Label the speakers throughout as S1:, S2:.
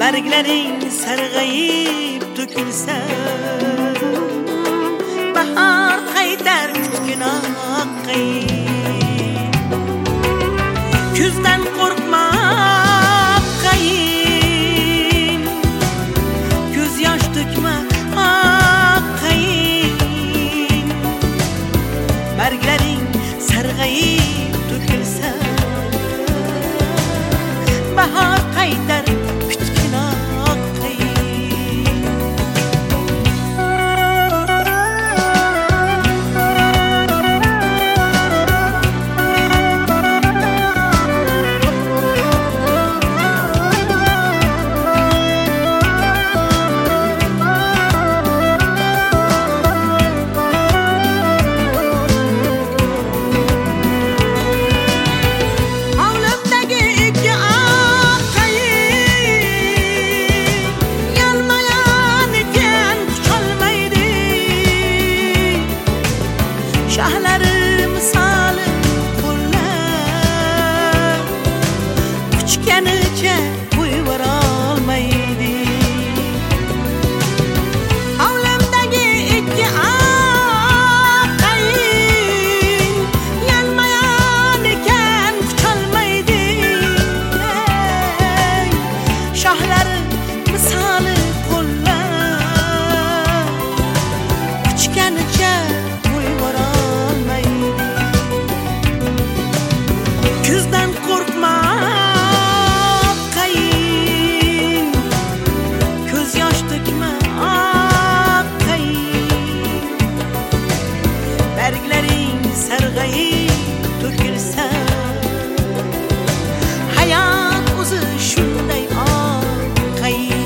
S1: barglaring sarg'ayib to'kilsa, bahor qaytar kutginoq qayin. Kuzdan qo'rqma qayin, ko'z yosh to'kma qayin. Barglaring sarg'ayib to'kilsa, bahor qaytar kutginoq qayin. Şahlari misali qo'llar kuchganicha qo'yvara olmaydi. Hovlimdagi ikki oq qayin yonmayon ekan kucholmaydi. Shohlari misali qo'llar kuchganicha kuzdan qo'rqma qayin, ko'z yosh to'kma qayin. Barglaring sarg'ayib to'kilsa, hayot o'zi shunday qayin.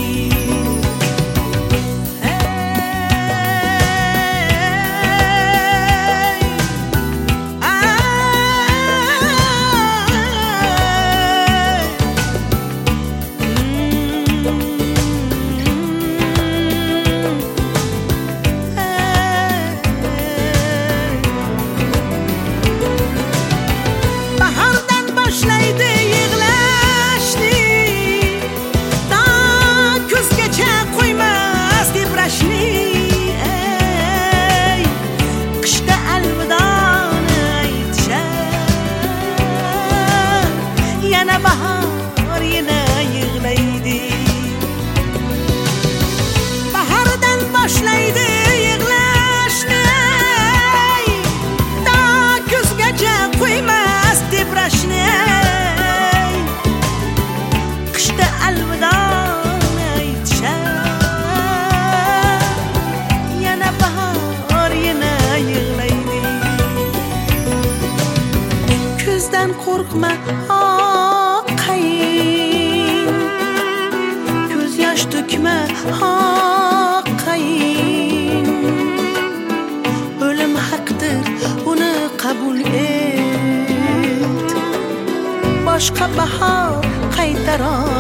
S1: Boshlaydi yig'lashni, ta kuzgacha qo'ymas tebrashni. Qishda alvidoni aytishar, yana bahor yana yig'laydi. Bahordan boshlaydi yig'lashni, ta kuzgacha qo'ymas tebrashni. Qishda alvidoni aytishar, yana bahor yana yig'laydi. Kuzdan qo'rqma qayin, ko'z yosh to'kma qayin. O'lim haqdir, uni qabul et, boshqa bahor qaytara